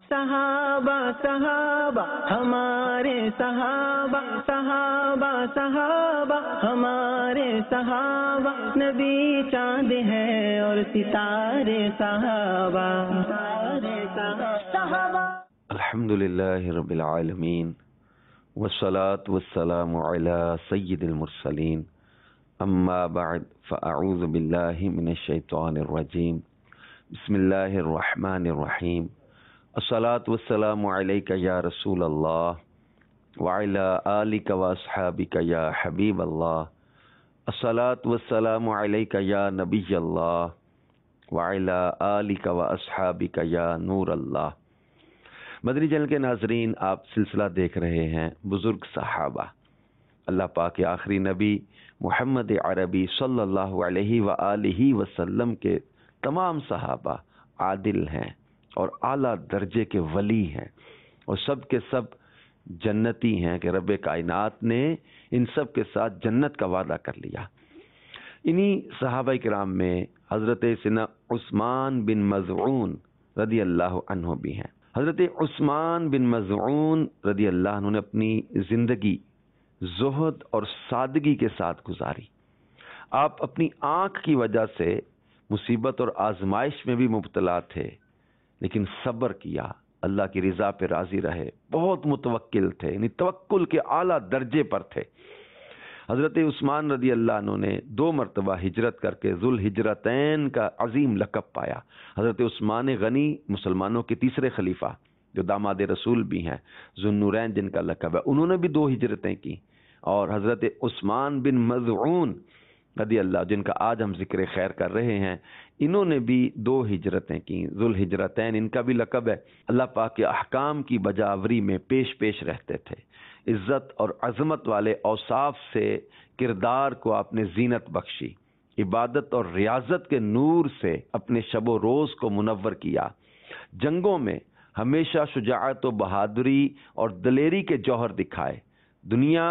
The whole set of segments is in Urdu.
صحابہ صحابہ ہمارے صحابہ، صحابہ صحابہ ہمارے صحابہ، نبی چاند ہے اور ستارے صحابہ، صحابہ۔ الحمدللہ رب العالمین والصلاة والسلام علی سید المرسلین، اما بعد فاعوذ باللہ من الشیطان الرجیم، بسم اللہ الرحمن الرحیم، الصلاة والسلام علیک یا رسول اللہ وعلی آلک واصحابک یا حبیب اللہ، الصلاة والسلام علیک یا نبی اللہ وعلی آلک واصحابک یا نور اللہ۔ مدنی چینل کے ناظرین، آپ سلسلہ دیکھ رہے ہیں بزرگ صحابہ۔ اللہ پاک کے آخری نبی محمد عربی صلی اللہ علیہ وآلہ وسلم کے تمام صحابہ عادل ہیں اور اعلیٰ درجے کے ولی ہیں، اور سب کے سب جنتی ہیں کہ رب کائنات نے ان سب کے ساتھ جنت کا وعدہ کر لیا۔ انہی صحابہ کرام میں حضرت سیدنا عثمان بن مظعون رضی اللہ عنہ بھی ہیں۔ حضرت عثمان بن مظعون رضی اللہ عنہ نے اپنی زندگی زہد اور سادگی کے ساتھ گزاری۔ آپ اپنی آنکھ کی وجہ سے مصیبت اور آزمائش میں بھی مبتلا تھے، لیکن صبر کیا، اللہ کی رضا پہ راضی رہے، بہت متوکل تھے، یعنی توکل کے اعلیٰ درجے پر تھے۔ حضرت عثمان رضی اللہ عنہ نے 2 مرتبہ ہجرت کر کے ذوالہجرتین کا عظیم لقب پایا۔ حضرت عثمان غنی مسلمانوں کے تیسرے خلیفہ، جو داماد رسول بھی ہیں، ذوالنورین جن کا لقب ہے، انہوں نے بھی 2 ہجرتیں کی۔ اور حضرت عثمان بن مظعون رضی اللہ، جن کا آج ہم ذکر خیر کر رہے ہیں، انہوں نے بھی 2 ہجرتیں کی، ذوالہجرتین ان کا بھی لقب ہے۔ اللہ پاک کے احکام کی بجاوری میں پیش رہتے تھے، عزت اور عظمت والے اوصاف سے کردار کو آپ نے زینت بخشی، عبادت اور ریاضت کے نور سے اپنے شب و روز کو منور کیا، جنگوں میں ہمیشہ شجاعت و بہادری اور دلیری کے جوہر دکھائے۔ دنیا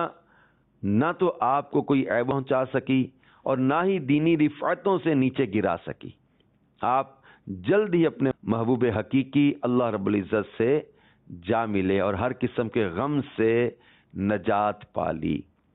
نہ تو آپ کو کوئی عیب پہنچا سکی اور نہ ہی دینی رفعتوں سے نیچے گرا سکی۔ آپ جلد ہی اپنے محبوب حقیقی اللہ رب العزت سے جا ملے اور ہر قسم کے غم سے نجات پالی۔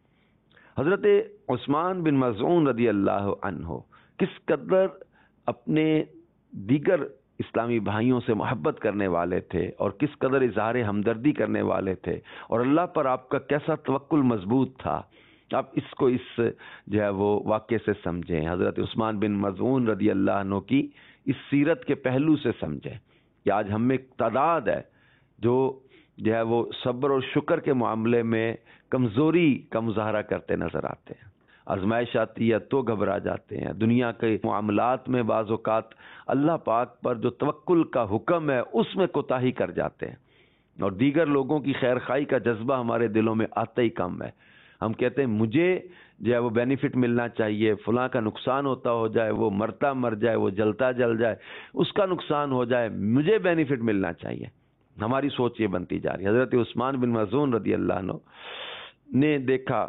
حضرت عثمان بن مظعون رضی اللہ عنہ کس قدر اپنے دیگر اسلامی بھائیوں سے محبت کرنے والے تھے اور کس قدر اظہار ہمدردی کرنے والے تھے، اور اللہ پر آپ کا کیسا توکل مضبوط تھا، آپ اس کو جو ہے وہ واقعے سے سمجھیں، حضرت عثمان بن مظعون رضی اللہ عنہ کی اس سیرت کے پہلو سے سمجھیں کہ آج ہم میں ایک تعداد ہے جو ہے وہ صبر اور شکر کے معاملے میں کمزوری کا مظاہرہ کرتے نظر آتے ہیں۔ آزمائش آتی ہے تو گھبرا جاتے ہیں، دنیا کے معاملات میں بعض اوقات اللہ پاک پر جو توکل کا حکم ہے اس میں کوتاہی کر جاتے ہیں، اور دیگر لوگوں کی خیر خواہی کا جذبہ ہمارے دلوں میں آتا ہی کم ہے۔ ہم کہتے ہیں مجھے جو ہے وہ بینیفٹ ملنا چاہیے، فلاں کا نقصان ہوتا ہو جائے، وہ مرتا مر جائے، وہ جلتا جل جائے، اس کا نقصان ہو جائے، مجھے بینیفٹ ملنا چاہیے۔ ہماری سوچ یہ بنتی جا رہی ہے۔ حضرت عثمان بن مظعون رضی اللہ عنہ نے دیکھا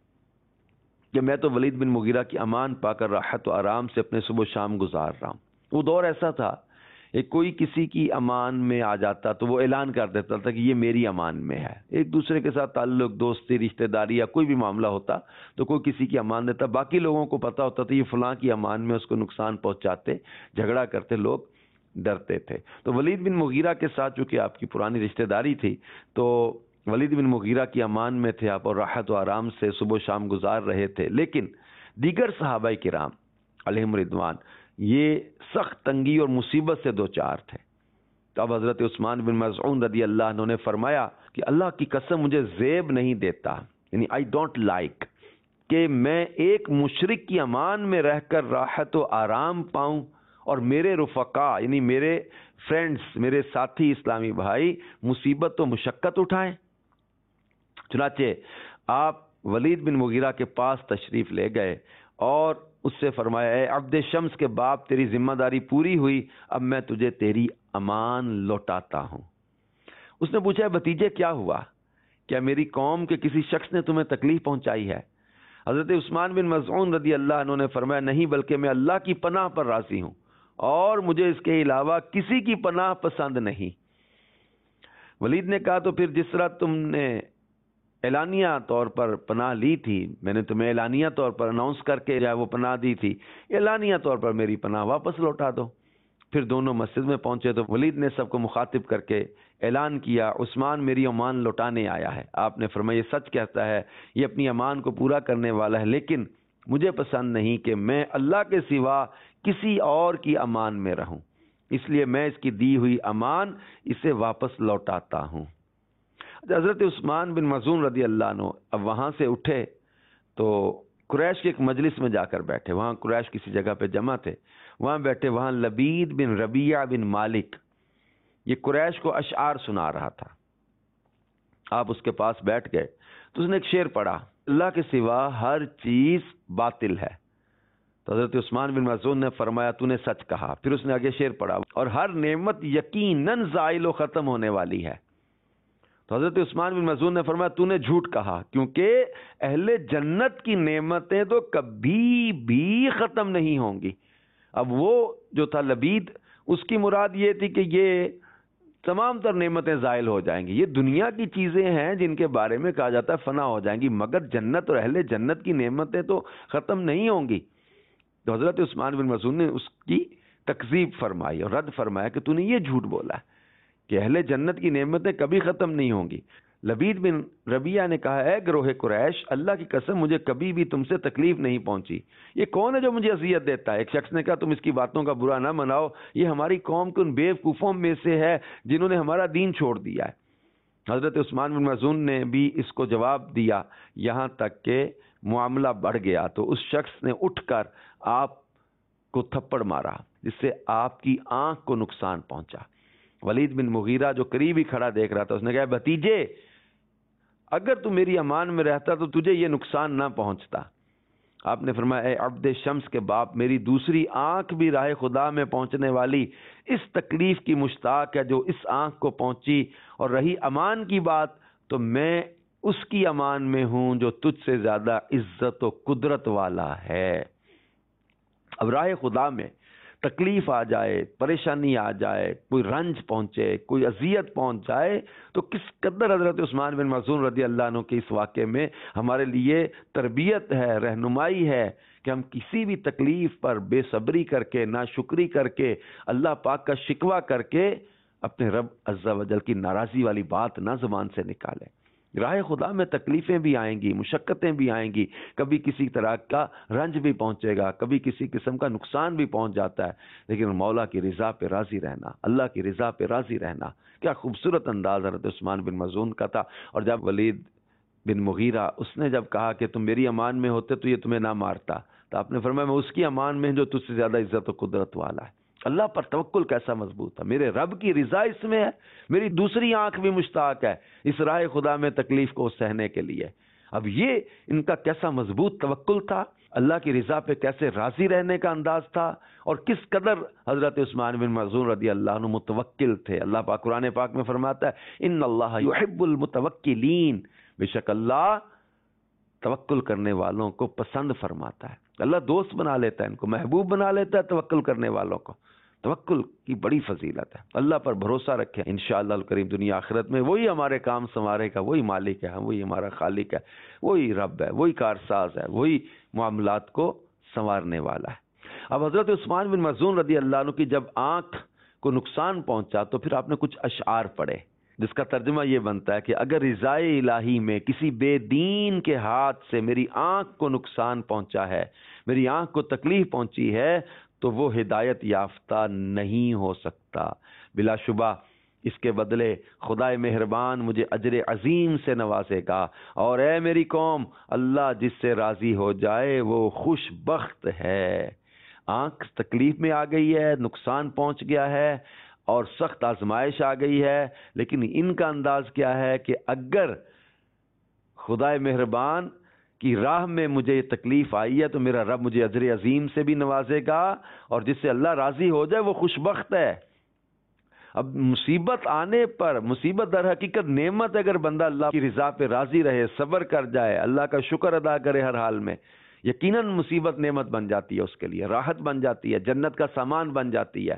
کہ میں تو ولید بن مغیرہ کی امان پا کر راحت و آرام سے اپنے صبح و شام گزار رہا ہوں۔ وہ دور ایسا تھا ایک کوئی کسی کی امان میں آ جاتا تو وہ اعلان کر دیتا تھا کہ یہ میری امان میں ہے۔ ایک دوسرے کے ساتھ تعلق، دوستی، رشتہ داری یا کوئی بھی معاملہ ہوتا تو کوئی کسی کی امان دیتا، باقی لوگوں کو پتا ہوتا تھا یہ فلاں کی امان میں، اس کو نقصان پہنچاتے، جھگڑا کرتے، لوگ ڈرتے تھے۔ تو ولید بن مغیرہ کے ساتھ چونکہ آپ کی پرانی رشتہ داری تھی تو ولید بن مغیرہ کی امان میں تھے آپ، اور راحت و آرام سے صبح و شام گزار رہے تھے۔ لیکن دیگر صحابہ کرام علیہم رضوان یہ سخت تنگی اور مصیبت سے دوچار تھے۔ تو اب حضرت عثمان بن مظعون رضی اللہ عنہ نے فرمایا کہ اللہ کی قسم مجھے زیب نہیں دیتا، یعنی آئی ڈونٹ لائک کہ میں ایک مشرک کی امان میں رہ کر راحت و آرام پاؤں اور میرے رفقا یعنی میرے فرینڈز، میرے ساتھی اسلامی بھائی مصیبت و مشقت اٹھائیں۔ چنانچہ آپ ولید بن مغیرہ کے پاس تشریف لے گئے اور اس سے فرمایا، اے عبد شمس کے باپ، تیری ذمہ داری پوری ہوئی، اب میں تجھے تیری امان لوٹاتا ہوں۔ اس نے پوچھا، بھتیجے کیا ہوا؟ کیا میری قوم کے کسی شخص نے تمہیں تکلیف پہنچائی ہے؟ حضرت عثمان بن مظعون رضی اللہ عنہ نے فرمایا، نہیں، بلکہ میں اللہ کی پناہ پر راضی ہوں اور مجھے اس کے علاوہ کسی کی پناہ پسند نہیں۔ ولید نے کہا تو پھر جس طرح تم نے اعلانیہ طور پر پناہ لی تھی، میں نے تمہیں اعلانیہ طور پر اناؤنس کر کے وہ پناہ دی تھی، اعلانیہ طور پر میری پناہ واپس لوٹا دو۔ پھر دونوں مسجد میں پہنچے تو ولید نے سب کو مخاطب کر کے اعلان کیا، عثمان میری امان لوٹانے آیا ہے۔ آپ نے فرمایا یہ سچ کہتا ہے، یہ اپنی امان کو پورا کرنے والا ہے، لیکن مجھے پسند نہیں کہ میں اللہ کے سوا کسی اور کی امان میں رہوں، اس لیے میں اس کی دی ہوئی امان اسے واپس لوٹاتا ہوں۔ حضرت عثمان بن مظعون رضی اللہ عنہ اب وہاں سے اٹھے تو قریش کے ایک مجلس میں جا کر بیٹھے، وہاں قریش کسی جگہ پہ جمع تھے، وہاں بیٹھے، وہاں لبید بن ربیعہ بن مالک یہ قریش کو اشعار سنا رہا تھا۔ آپ اس کے پاس بیٹھ گئے تو اس نے ایک شعر پڑھا، اللہ کے سوا ہر چیز باطل ہے۔ تو حضرت عثمان بن مظعون نے فرمایا تو نے سچ کہا۔ پھر اس نے آگے شعر پڑھا، اور ہر نعمت یقیناً زائل و ختم ہونے والی ہے۔ تو حضرت عثمان بن مظعون نے فرمایا تو نے جھوٹ کہا، کیونکہ اہل جنت کی نعمتیں تو کبھی بھی ختم نہیں ہوں گی۔ اب وہ جو تھا لبید، اس کی مراد یہ تھی کہ یہ تمام تر نعمتیں زائل ہو جائیں گی، یہ دنیا کی چیزیں ہیں جن کے بارے میں کہا جاتا ہے فنا ہو جائیں گی، مگر جنت اور اہل جنت کی نعمتیں تو ختم نہیں ہوں گی۔ تو حضرت عثمان بن مظعون نے اس کی تکذیب فرمائی اور رد فرمایا کہ تو نے یہ جھوٹ بولا ہے کہ اہل جنت کی نعمتیں کبھی ختم نہیں ہوں گی۔ لبید بن ربیعہ نے کہا، اے گروہ قریش، اللہ کی قسم مجھے کبھی بھی تم سے تکلیف نہیں پہنچی، یہ کون ہے جو مجھے اذیت دیتا ہے؟ ایک شخص نے کہا تم اس کی باتوں کا برا نہ مناؤ، یہ ہماری قوم کے ان بیوقوفوں میں سے ہے جنہوں نے ہمارا دین چھوڑ دیا ہے۔ حضرت عثمان بن مظعون نے بھی اس کو جواب دیا، یہاں تک کہ معاملہ بڑھ گیا تو اس شخص نے اٹھ کر آپ کو تھپڑ مارا جس سے آپ کی آنکھ کو نقصان پہنچا۔ ولید بن مغیرہ جو قریب ہی کھڑا دیکھ رہا تھا، اس نے کہا بھتیجے اگر تو میری امان میں رہتا تو تجھے یہ نقصان نہ پہنچتا۔ آپ نے فرمایا، اے عبد شمس کے باپ، میری دوسری آنکھ بھی راہ خدا میں پہنچنے والی اس تکلیف کی مشتاق ہے جو اس آنکھ کو پہنچی، اور رہی امان کی بات تو میں اس کی امان میں ہوں جو تجھ سے زیادہ عزت و قدرت والا ہے۔ اب راہ خدا میں تکلیف آ جائے، پریشانی آ جائے، کوئی رنج پہنچے، کوئی اذیت پہنچ جائے تو کس قدر حضرت عثمان بن مظعون رضی اللہ عنہ کے اس واقعے میں ہمارے لیے تربیت ہے، رہنمائی ہے کہ ہم کسی بھی تکلیف پر بے صبری کر کے، ناشکری کر کے، اللہ پاک کا شکوہ کر کے اپنے رب عز و جل کی ناراضی والی بات نہ زبان سے نکالیں۔ راہ خدا میں تکلیفیں بھی آئیں گی، مشقتیں بھی آئیں گی، کبھی کسی طرح کا رنج بھی پہنچے گا، کبھی کسی قسم کا نقصان بھی پہنچ جاتا ہے، لیکن مولا کی رضا پہ راضی رہنا، اللہ کی رضا پہ راضی رہنا، کیا خوبصورت انداز حضرت عثمان بن مظعون کا تھا۔ اور جب ولید بن مغیرہ اس نے جب کہا کہ تم میری امان میں ہوتے تو یہ تمہیں نہ مارتا، تو آپ نے فرمایا میں اس کی امان میں جو تجھ سے زیادہ عزت و قدرت والا ہے۔ اللہ پر توکل کیسا مضبوط ہے، میرے رب کی رضا اس میں ہے، میری دوسری آنکھ بھی مشتاق ہے اس راہ خدا میں تکلیف کو سہنے کے لیے۔ اب یہ ان کا کیسا مضبوط توکل تھا، اللہ کی رضا پہ کیسے راضی رہنے کا انداز تھا، اور کس قدر حضرت عثمان بن مظعون رضی اللہ عنہ متوکل تھے۔ اللہ پاک قرآن پاک میں فرماتا ہے ان اللہ یحب المتوکلین، بے شک اللہ توکل کرنے والوں کو پسند فرماتا ہے، اللہ دوست بنا لیتا ہے، ان کو محبوب بنا لیتا ہے توکل کرنے والوں کو۔ توکل کی بڑی فضیلت ہے، اللہ پر بھروسہ رکھیں، انشاءاللہ الکریم دنیا آخرت میں وہی ہمارے کام سنوارے گا، وہی مالک ہے، وہی ہمارا خالق ہے، وہی رب ہے، وہی کارساز ہے، وہی معاملات کو سنوارنے والا ہے۔ اب حضرت عثمان بن مظعون رضی اللہ عنہ کی جب آنکھ کو نقصان پہنچا تو پھر آپ نے کچھ اشعار پڑھے جس کا ترجمہ یہ بنتا ہے کہ اگر رضائے الہی میں کسی بے دین کے ہاتھ سے میری آنکھ کو نقصان پہنچا ہے، میری آنکھ کو تکلیف پہنچی ہے تو وہ ہدایت یافتہ نہیں ہو سکتا، بلا شبہ اس کے بدلے خدائے مہربان مجھے اجر عظیم سے نوازے گا، اور اے میری قوم، اللہ جس سے راضی ہو جائے وہ خوش بخت ہے۔ آنکھ تکلیف میں آ گئی ہے، نقصان پہنچ گیا ہے اور سخت آزمائش آ گئی ہے، لیکن ان کا انداز کیا ہے کہ اگر خدائے مہربان کی راہ میں مجھے تکلیف آئی ہے تو میرا رب مجھے اجر عظیم سے بھی نوازے گا، اور جس سے اللہ راضی ہو جائے وہ خوش بخت ہے۔ اب مصیبت آنے پر، مصیبت در حقیقت نعمت، اگر بندہ اللہ کی رضا پہ راضی رہے، صبر کر جائے، اللہ کا شکر ادا کرے ہر حال میں، یقیناً مصیبت نعمت بن جاتی ہے، اس کے لیے راحت بن جاتی ہے، جنت کا سامان بن جاتی ہے۔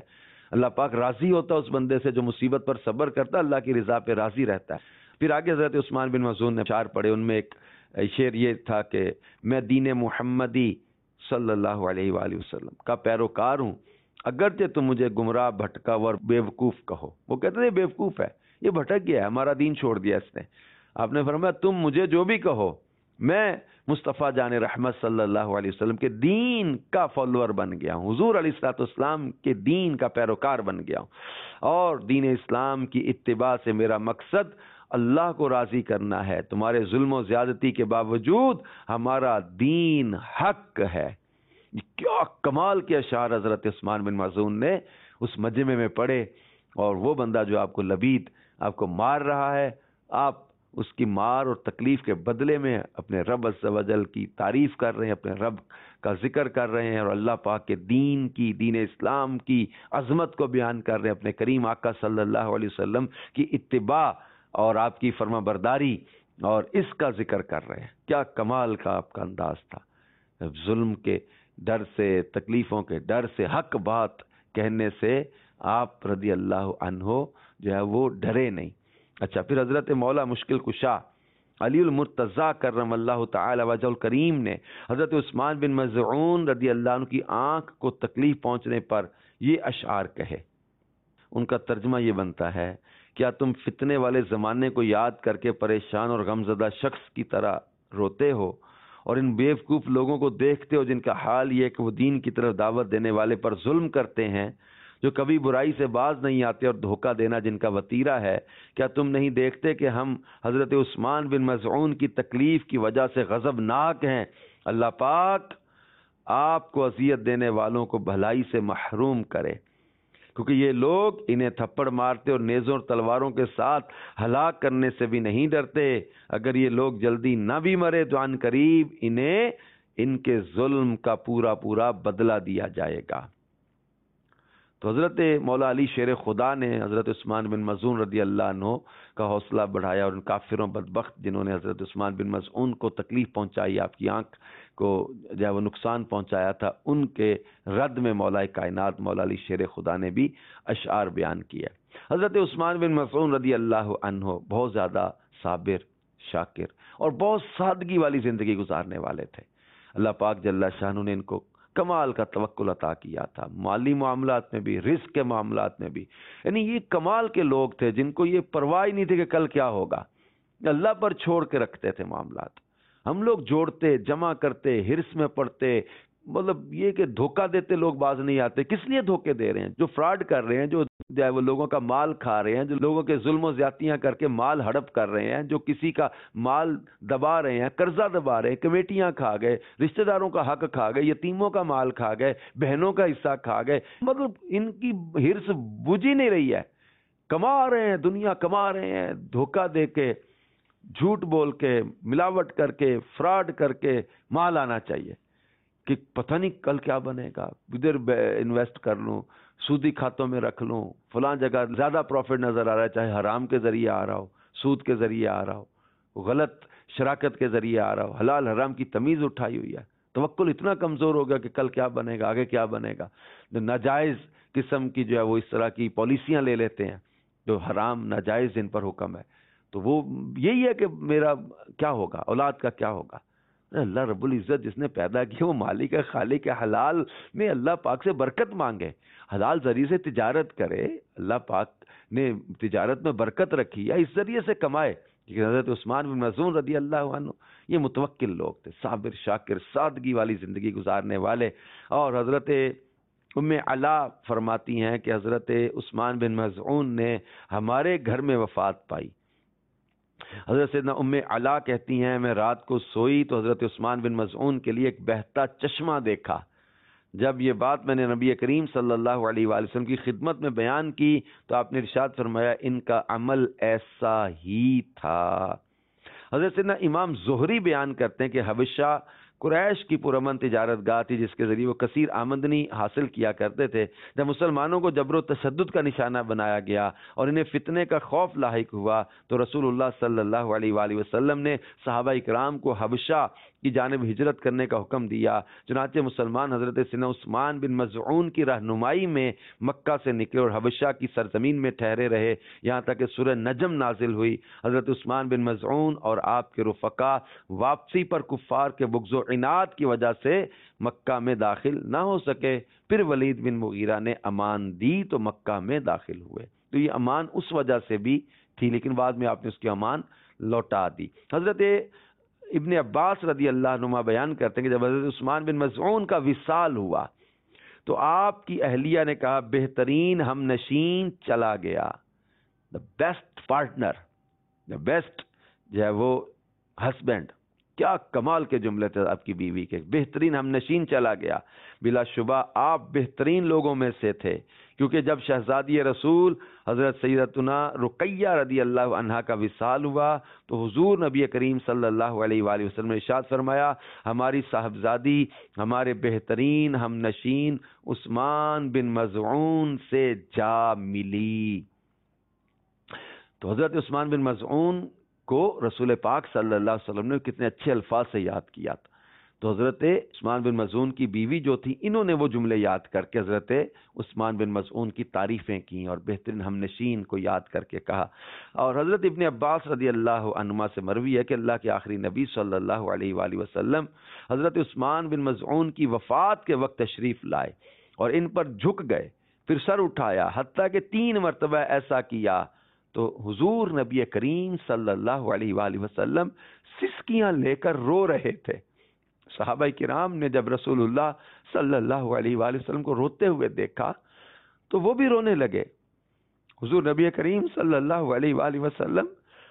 اللہ پاک راضی ہوتا ہے اس بندے سے جو مصیبت پر صبر کرتا ہے، اللہ کی رضا پہ راضی رہتا ہے۔ پھر آگے حضرت عثمان بن مظعون نے اشعار پڑھے، ان میں ایک شعر یہ تھا کہ میں دین محمدی صلی اللہ علیہ وآلہ وسلم کا پیروکار ہوں، اگرچہ تم مجھے گمراہ، بھٹکا اور بیوقوف کہو۔ وہ کہتے تھے بیوقوف ہے، یہ بھٹک گیا ہے، ہمارا دین چھوڑ دیا اس نے۔ آپ نے فرمایا تم مجھے جو بھی کہو، میں مصطفیٰ جان رحمت صلی اللہ علیہ وسلم کے دین کا فالوور بن گیا ہوں، حضور علیہ الصلوۃ والسلام کے دین کا پیروکار بن گیا ہوں، اور دین اسلام کی اتباع سے میرا مقصد اللہ کو راضی کرنا ہے۔ تمہارے ظلم و زیادتی کے باوجود ہمارا دین حق ہے۔ کیا کمال کے اشعار حضرت عثمان بن مظعون نے اس مجمع میں پڑھے، اور وہ بندہ جو آپ کو لبید آپ کو مار رہا ہے، آپ اس کی مار اور تکلیف کے بدلے میں اپنے رب عز و جل کی تعریف کر رہے ہیں، اپنے رب کا ذکر کر رہے ہیں، اور اللہ پاک کے دین کی، دین اسلام کی عظمت کو بیان کر رہے ہیں، اپنے کریم آقا صلی اللہ علیہ وسلم کی اتباع اور آپ کی فرما برداری اور اس کا ذکر کر رہے ہیں۔ کیا کمال کا آپ کا انداز تھا، ظلم کے ڈر سے، تکلیفوں کے ڈر سے، حق بات کہنے سے آپ رضی اللہ عنہ جو ہے وہ ڈرے نہیں۔ اچھا، پھر حضرت مولا مشکل کشا علی المرتضیٰ کرم اللہ تعالی وجہ الکریم نے حضرت عثمان بن مظعون رضی اللہ عنہ کی آنکھ کو تکلیف پہنچنے پر یہ اشعار کہے۔ ان کا ترجمہ یہ بنتا ہے، کیا تم فتنے والے زمانے کو یاد کر کے پریشان اور غمزدہ شخص کی طرح روتے ہو، اور ان بیوقوف لوگوں کو دیکھتے ہو جن کا حال یہ ہے کہ وہ دین کی طرف دعوت دینے والے پر ظلم کرتے ہیں، جو کبھی برائی سے باز نہیں آتے اور دھوکہ دینا جن کا وتیرہ ہے؟ کیا تم نہیں دیکھتے کہ ہم حضرت عثمان بن مظعون کی تکلیف کی وجہ سے غضبناک ہیں؟ اللہ پاک آپ کو اذیت دینے والوں کو بھلائی سے محروم کرے، کیونکہ یہ لوگ انہیں تھپڑ مارتے اور نیزوں اور تلواروں کے ساتھ ہلاک کرنے سے بھی نہیں ڈرتے۔ اگر یہ لوگ جلدی نہ بھی مرے تو عن قریب انہیں ان کے ظلم کا پورا پورا بدلہ دیا جائے گا۔ تو حضرت مولا علی شیر خدا نے حضرت عثمان بن مظعون رضی اللہ عنہ کا حوصلہ بڑھایا، اور ان کافروں بدبخت جنہوں نے حضرت عثمان بن مظعون کو تکلیف پہنچائی، آپ کی آنکھ کو جو ہے وہ نقصان پہنچایا تھا، ان کے رد میں مولا کائنات مولا علی شیر خدا نے بھی اشعار بیان کیا۔ حضرت عثمان بن مظعون رضی اللہ عنہ بہت زیادہ صابر، شاکر اور بہت سادگی والی زندگی گزارنے والے تھے۔ اللہ پاک جل شانہ نے ان کو کمال کا توکل عطا کیا تھا، مالی معاملات میں بھی، رزق کے معاملات میں بھی۔ یعنی یہ کمال کے لوگ تھے جن کو یہ پرواہ نہیں تھی کہ کل کیا ہوگا، اللہ پر چھوڑ کے رکھتے تھے معاملات۔ ہم لوگ جوڑتے، جمع کرتے، ہرس میں پڑتے، مطلب یہ کہ دھوکہ دیتے لوگ باز نہیں آتے۔ کس لیے دھوکے دے رہے ہیں؟ جو فراڈ کر رہے ہیں، جو وہ لوگوں کا مال کھا رہے ہیں، جو لوگوں کے ظلم و زیادتیاں کر کے مال ہڑپ کر رہے ہیں، جو کسی کا مال دبا رہے ہیں، قرضہ دبا رہے ہیں، کمیٹیاں کھا گئے، رشتہ داروں کا حق کھا گئے، یتیموں کا مال کھا گئے، بہنوں کا حصہ کھا گئے، مطلب ان کی ہرس بجھ ہی نہیں رہی ہے، کما رہے ہیں، دنیا کما رہے ہیں، دھوکہ دے کے، جھوٹ بول کے، ملاوٹ کر کے، فراڈ کر کے مال آنا چاہیے کہ پتہ نہیں کل کیا بنے گا، ادھر انویسٹ کر لوں، سودی کھاتوں میں رکھ لوں، فلاں جگہ زیادہ پروفٹ نظر آ رہا ہے، چاہے حرام کے ذریعے آ رہا ہو، سود کے ذریعے آ رہا ہو، غلط شراکت کے ذریعے آ رہا ہو، حلال حرام کی تمیز اٹھائی ہوئی ہے۔ توکل اتنا کمزور ہو گیا کہ کل کیا بنے گا، آگے کیا بنے گا۔ ناجائز قسم کی جو ہے وہ اس طرح کی پالیسیاں لے لیتے ہیں جو حرام ناجائز جن پر حکم ہے، تو وہ یہی ہے کہ میرا کیا ہوگا، اولاد کا کیا ہوگا۔ اللہ رب العزت جس نے پیدا کیا وہ مالک ہے، خالق ہے، حلال میں اللہ پاک سے برکت مانگے، حلال ذریعے سے تجارت کرے، اللہ پاک نے تجارت میں برکت رکھی ہے، اس ذریعے سے کمائے۔ لیکن حضرت عثمان بن مظعون رضی اللہ عنہ یہ متوکل لوگ تھے، صابر، شاکر، سادگی والی زندگی گزارنے والے۔ اور حضرت ام علا فرماتی ہیں کہ حضرت عثمان بن مظعون نے ہمارے گھر میں وفات پائی۔ حضرت سیدنا ام علا کہتی ہیں میں رات کو سوئی تو حضرت عثمان بن مظعون کے لیے ایک بہتا چشمہ دیکھا۔ جب یہ بات میں نے نبی کریم صلی اللہ علیہ وآلہ وسلم کی خدمت میں بیان کی تو آپ نے ارشاد فرمایا ان کا عمل ایسا ہی تھا۔ حضرت سیدنا امام زہری بیان کرتے ہیں کہ حبشہ قریش کی پرامن تجارت گاہ تھی جس کے ذریعے وہ کثیر آمدنی حاصل کیا کرتے تھے۔ جب مسلمانوں کو جبر و تشدد کا نشانہ بنایا گیا اور انہیں فتنے کا خوف لاحق ہوا تو رسول اللہ صلی اللہ علیہ وآلہ وسلم نے صحابہ اکرام کو حبشہ کی جانب ہجرت کرنے کا حکم دیا۔ چنانچہ مسلمان حضرت سیدنا عثمان بن مظعون کی رہنمائی میں مکہ سے نکلے اور حبشہ کی سرزمین میں ٹھہرے رہے، یہاں تک کہ سورہ نجم نازل ہوئی۔ حضرت عثمان بن مظعون اور آپ کے رفقا واپسی پر کفار کے بغض و عناد کی وجہ سے مکہ میں داخل نہ ہو سکے۔ پھر ولید بن مغیرہ نے امان دی تو مکہ میں داخل ہوئے۔ تو یہ امان اس وجہ سے بھی تھی، لیکن بعد میں آپ نے اس کی امان لوٹا دی۔ حضرت ابن عباس رضی اللہ عنہما بیان کرتے ہیں کہ جب حضرت عثمان بن مظعون کا وصال ہوا تو آپ کی اہلیہ نے کہا بہترین ہم نشین چلا گیا، the best partner, the best جو ہے وہ ہسبینڈ۔ کیا کمال کے جملے تھے آپ کی بیوی کے، بہترین ہم نشین چلا گیا۔ بلا شبہ آپ بہترین لوگوں میں سے تھے، کیونکہ جب شہزادی رسول حضرت سیدتنا رقیہ رضی اللہ عنہا کا وصال ہوا تو حضور نبی کریم صلی اللہ علیہ وآلہ وسلم نے ارشاد فرمایا ہماری صاحبزادی ہمارے بہترین ہم نشین عثمان بن مظعون سے جا ملی۔ تو حضرت عثمان بن مظعون کو رسول پاک صلی اللہ علیہ وسلم نے کتنے اچھے الفاظ سے یاد کیا تھا۔ تو حضرت عثمان بن مظعون کی بیوی جو تھی، انہوں نے وہ جملے یاد کر کے حضرت عثمان بن مظعون کی تعریفیں کی اور بہترین ہم نشین کو یاد کر کے کہا۔ اور حضرت ابن عباس رضی اللہ عنہما سے مروی ہے کہ اللہ کے آخری نبی صلی اللہ علیہ وآلہ وسلم حضرت عثمان بن مظعون کی وفات کے وقت تشریف لائے اور ان پر جھک گئے، پھر سر اٹھایا، حتیٰ کہ 3 مرتبہ ایسا کیا تو حضور نبی کریم صلی اللہ علیہ وآلہ وسلم سسکیاں لے کر رو رہے تھے۔ صحابہ کرام نے جب رسول اللہ صلی اللہ علیہ وآلہ وسلم کو روتے ہوئے دیکھا تو وہ بھی رونے لگے۔ حضور نبی کریم صلی اللہ علیہ وآلہ وسلم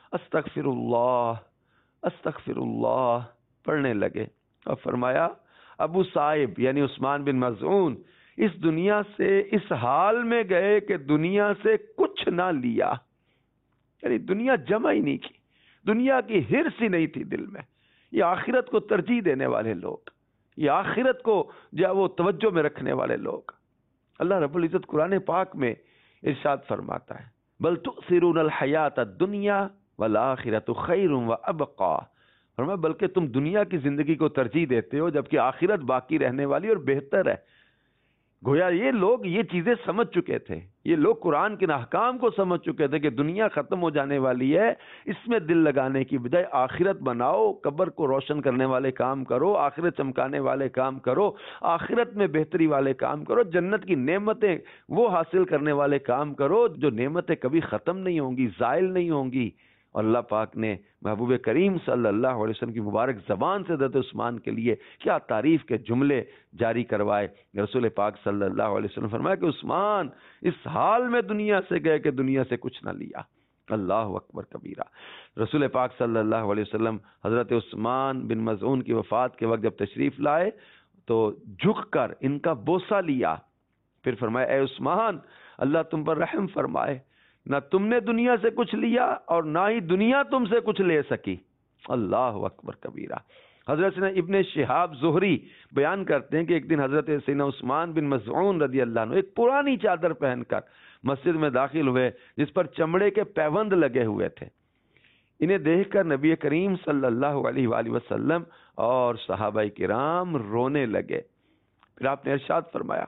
استغفر اللہ پڑھنے لگے اور فرمایا ابو صائب یعنی عثمان بن مظعون اس دنیا سے اس حال میں گئے کہ دنیا سے کچھ نہ لیا، یعنی دنیا جمع ہی نہیں کی، دنیا کی ہرس ہی نہیں تھی دل میں۔ یہ آخرت کو ترجیح دینے والے لوگ، یہ آخرت کو جو وہ توجہ میں رکھنے والے لوگ، اللہ رب العزت قرآن پاک میں ارشاد فرماتا ہے بل تؤثرون الحیات الدنیا والآخرۃ خیر وابقی، فرمایا بلکہ تم دنیا کی زندگی کو ترجیح دیتے ہو جبکہ آخرت باقی رہنے والی اور بہتر ہے۔ گویا یہ لوگ یہ چیزیں سمجھ چکے تھے، یہ لوگ قرآن کے احکام کو سمجھ چکے تھے کہ دنیا ختم ہو جانے والی ہے، اس میں دل لگانے کی بجائے آخرت بناؤ، قبر کو روشن کرنے والے کام کرو، آخرت چمکانے والے کام کرو، آخرت میں بہتری والے کام کرو، جنت کی نعمتیں وہ حاصل کرنے والے کام کرو جو نعمتیں کبھی ختم نہیں ہوں گی، زائل نہیں ہوں گی۔ اور اللہ پاک نے محبوب کریم صلی اللہ علیہ وسلم کی مبارک زبان سے حضرت عثمان کے لیے کیا تعریف کے جملے جاری کروائے۔ رسول پاک صلی اللہ علیہ وسلم فرمایا کہ عثمان اس حال میں دنیا سے گئے کہ دنیا سے کچھ نہ لیا۔ اللہ اکبر کبیرہ۔ رسول پاک صلی اللہ علیہ وسلم حضرت عثمان بن مظعون کی وفات کے وقت جب تشریف لائے تو جھک کر ان کا بوسہ لیا، پھر فرمایا اے عثمان اللہ تم پر رحم فرمائے، نہ تم نے دنیا سے کچھ لیا اور نہ ہی دنیا تم سے کچھ لے سکی۔ اللہ اکبر کبیرہ۔ حضرت سیدنا ابن شہاب زہری بیان کرتے ہیں کہ ایک دن حضرت سیدنا عثمان بن مظعون رضی اللہ عنہ ایک پرانی چادر پہن کر مسجد میں داخل ہوئے جس پر چمڑے کے پیوند لگے ہوئے تھے۔ انہیں دیکھ کر نبی کریم صلی اللہ علیہ وآلہ وسلم اور صحابہ کرام رونے لگے۔ پھر آپ نے ارشاد فرمایا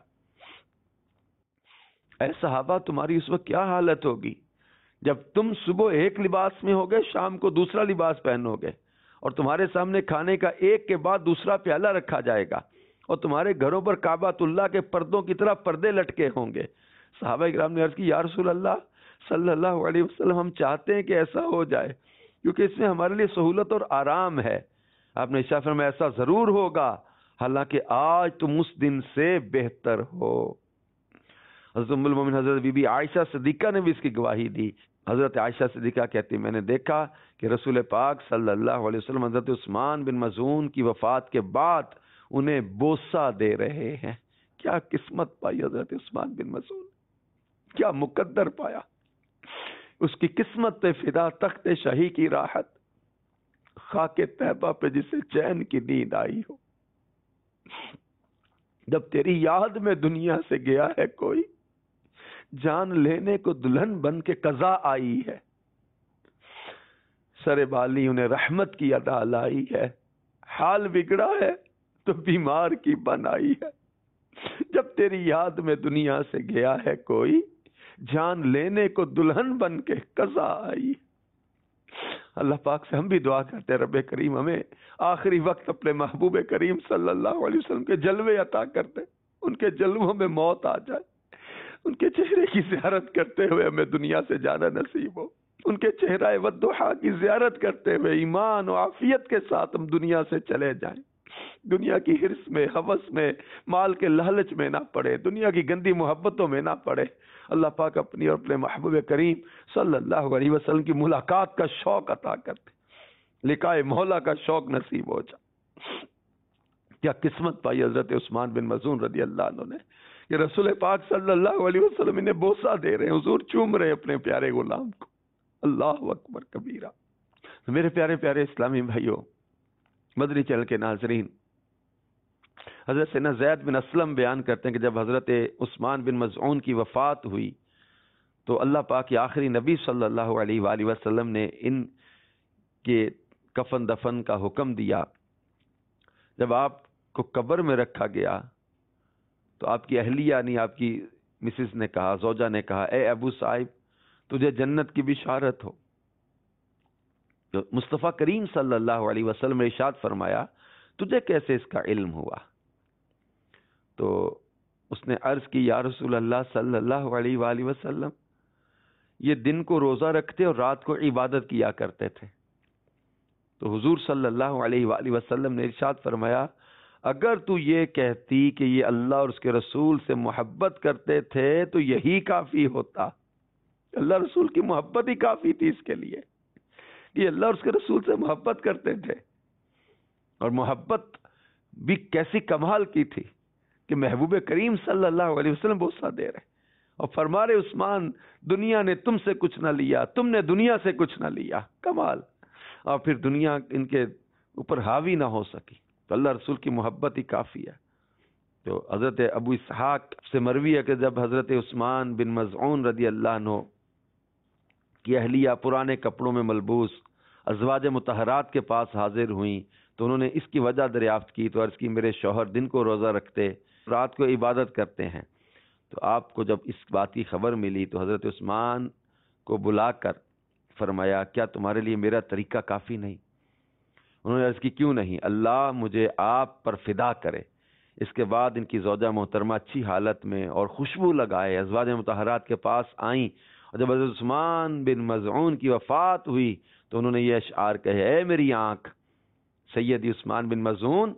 اے صحابہ تمہاری اس وقت کیا حالت ہوگی جب تم صبح ایک لباس میں ہوگے، شام کو دوسرا لباس پہنو گے، اور تمہارے سامنے کھانے کا ایک کے بعد دوسرا پیالہ رکھا جائے گا، اور تمہارے گھروں پر کعبۃ اللہ کے پردوں کی طرح پردے لٹکے ہوں گے۔ صحابہ کرام نے عرض کی یا رسول اللہ صلی اللہ علیہ وسلم ہم چاہتے ہیں کہ ایسا ہو جائے کیونکہ اس میں ہمارے لیے سہولت اور آرام ہے۔ آپ نے ارشاد فرمایا ایسا ضرور ہوگا، حالانکہ آج تم اس دن سے بہتر ہو۔ حضرت ام المومنین حضرت بی بی عائشہ صدیقہ نے بھی اس کی گواہی دی۔ حضرت عائشہ صدیقہ کہتی میں نے دیکھا کہ رسول پاک صلی اللہ علیہ وسلم حضرت عثمان بن مظعون کی وفات کے بعد انہیں بوسہ دے رہے ہیں۔ کیا قسمت پائی حضرت عثمان بن مظعون، کیا مقدر پایا۔ اس کی قسمت پہ فدا تخت شاہی کی راحت، خاک طیبہ پہ جسے چین کی نیند آئی ہو۔ جب تیری یاد میں دنیا سے گیا ہے کوئی، جان لینے کو دلہن بن کے قضا آئی ہے، سر بالی انہیں رحمت کی ادا لائی ہے، حال بگڑا ہے تو بیمار کی بن آئی ہے۔ جب تیری یاد میں دنیا سے گیا ہے کوئی، جان لینے کو دلہن بن کے قضا آئی۔ اللہ پاک سے ہم بھی دعا کرتے ہیں، رب کریم ہمیں آخری وقت اپنے محبوب کریم صلی اللہ علیہ وسلم کے جلوے عطا کرتے، ان کے جلووں میں موت آ جائے، ان کے چہرے کی زیارت کرتے ہوئے ہمیں دنیا سے جانا نصیب ہو، ان کے چہرہ والضحیٰ کی زیارت کرتے ہوئے ایمان و عافیت کے ساتھ ہم دنیا سے چلے جائیں، دنیا کی حرص میں، ہوس میں، مال کے لالچ میں نہ پڑے، دنیا کی گندی محبتوں میں نہ پڑے۔ اللہ پاک اپنی اور اپنے محبوب کریم صلی اللہ علیہ وسلم کی ملاقات کا شوق عطا کرتے، لقائے مولا کا شوق نصیب ہو جائے۔ کیا قسمت پائی حضرت عثمان بن مظعون رضی اللہ عنہ نے کہ رسول پاک صلی اللہ علیہ وسلم انہیں بوسہ دے رہے ہیں، حضور چوم رہے ہیں اپنے پیارے غلام کو۔ اللہ اکبر کبیرہ۔ میرے پیارے پیارے اسلامی بھائیوں، مدنی چینل کے ناظرین، حضرت سیدنا زید بن اسلم بیان کرتے ہیں کہ جب حضرت عثمان بن مظعون کی وفات ہوئی تو اللہ پاک کے آخری نبی صلی اللہ علیہ وآلہ وسلم نے ان کے کفن دفن کا حکم دیا۔ جب آپ کو قبر میں رکھا گیا تو آپ کی اہلیہ یعنی آپ کی مسز نے کہا، زوجہ نے کہا، اے ابو صاحب تجھے جنت کی بشارت ہو۔ تو مصطفیٰ کریم صلی اللہ علیہ وسلم نے ارشاد فرمایا تجھے کیسے اس کا علم ہوا؟ تو اس نے عرض کی یا رسول اللہ صلی اللہ علیہ وآلہ وسلم، یہ دن کو روزہ رکھتے اور رات کو عبادت کیا کرتے تھے۔ تو حضور صلی اللہ علیہ وآلہ وسلم نے ارشاد فرمایا اگر تو یہ کہتی کہ یہ اللہ اور اس کے رسول سے محبت کرتے تھے تو یہی کافی ہوتا۔ اللہ رسول کی محبت ہی کافی تھی اس کے لیے، یہ اللہ اور اس کے رسول سے محبت کرتے تھے، اور محبت بھی کیسی کمال کی تھی کہ محبوب کریم صلی اللہ علیہ وسلم بوسہ دے رہے اور فرما رہے عثمان دنیا نے تم سے کچھ نہ لیا، تم نے دنیا سے کچھ نہ لیا۔ کمال۔ اور پھر دنیا ان کے اوپر حاوی نہ ہو سکی، تو اللہ رسول کی محبت ہی کافی ہے۔ تو حضرت ابو اسحاق سے مروی ہے کہ جب حضرت عثمان بن مظعون رضی اللہ عنہ کی اہلیہ پرانے کپڑوں میں ملبوس ازواج مطہرات کے پاس حاضر ہوئیں تو انہوں نے اس کی وجہ دریافت کی تو عرض کی میرے شوہر دن کو روزہ رکھتے، رات کو عبادت کرتے ہیں۔ تو آپ کو جب اس بات کی خبر ملی تو حضرت عثمان کو بلا کر فرمایا کیا تمہارے لیے میرا طریقہ کافی نہیں؟ انہوں نے عرض کی کیوں نہیں؟ اللہ مجھے آپ پر فدا کرے۔ اس کے بعد ان کی زوجہ محترمہ اچھی حالت میں اور خوشبو لگائے ازواج مطہرات کے پاس آئیں، اور جب حضرت عثمان بن مظعون کی وفات ہوئی تو انہوں نے یہ اشعار کہے، اے میری آنکھ سیدی عثمان بن مظعون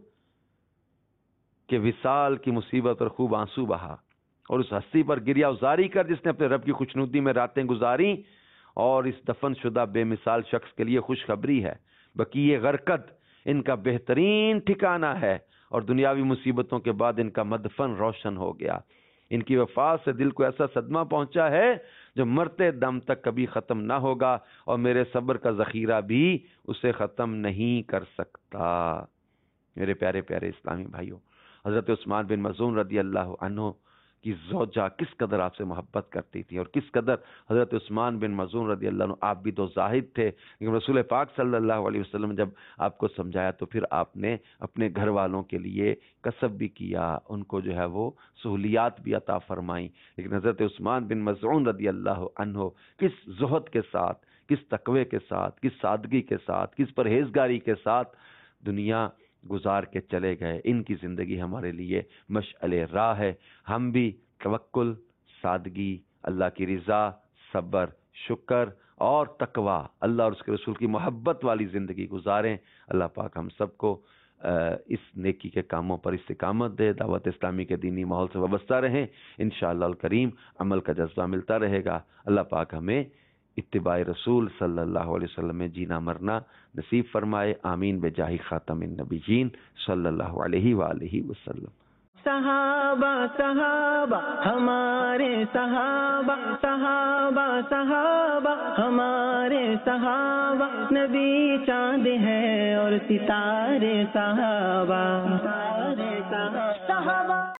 کے وصال کی مصیبت پر خوب آنسو بہا، اور اس ہستی پر گریہ ازاری کر جس نے اپنے رب کی خوشنودی میں راتیں گزاری، اور اس دفن شدہ بے مثال شخص کے لیے خوشخبری ہے، بقیع غرقد ان کا بہترین ٹھکانہ ہے، اور دنیاوی مصیبتوں کے بعد ان کا مدفن روشن ہو گیا۔ ان کی وفات سے دل کو ایسا صدمہ پہنچا ہے جو مرتے دم تک کبھی ختم نہ ہوگا، اور میرے صبر کا ذخیرہ بھی اسے ختم نہیں کر سکتا۔ میرے پیارے پیارے اسلامی بھائیوں، حضرت عثمان بن مظعون رضی اللہ عنہ کی زوجہ کس قدر آپ سے محبت کرتی تھی، اور کس قدر حضرت عثمان بن مظعون رضی اللہ عنہ آپ بھی تو زاہد تھے، لیکن رسول پاک صلی اللہ علیہ وسلم جب آپ کو سمجھایا تو پھر آپ نے اپنے گھر والوں کے لیے کسب بھی کیا، ان کو جو ہے وہ سہولیات بھی عطا فرمائیں۔ لیکن حضرت عثمان بن مظعون رضی اللہ عنہ کس زہد کے ساتھ، کس تقوی کے ساتھ، کس سادگی کے ساتھ، کس پرہیزگاری کے ساتھ دنیا گزار کے چلے گئے۔ ان کی زندگی ہمارے لیے مشعل راہ ہے۔ ہم بھی توکل، سادگی، اللہ کی رضا، صبر، شکر اور تقوی، اللہ اور اس کے رسول کی محبت والی زندگی گزاریں۔ اللہ پاک ہم سب کو اس نیکی کے کاموں پر استقامت دے، دعوت اسلامی کے دینی ماحول سے وابستہ رہیں، انشاءاللہ الکریم عمل کا جذبہ ملتا رہے گا۔ اللہ پاک ہمیں اتباع رسول صلی اللہ علیہ وسلم میں جینا مرنا نصیب فرمائے، آمین بجاہ خاتم النبیین صلی اللہ علیہ وآلہ وسلم۔ صحابہ صحابہ ہمارے صحابہ، صحابہ صحابہ ہمارے صحابہ، نبی چاند ہے اور ستارے صحابہ، صحابہ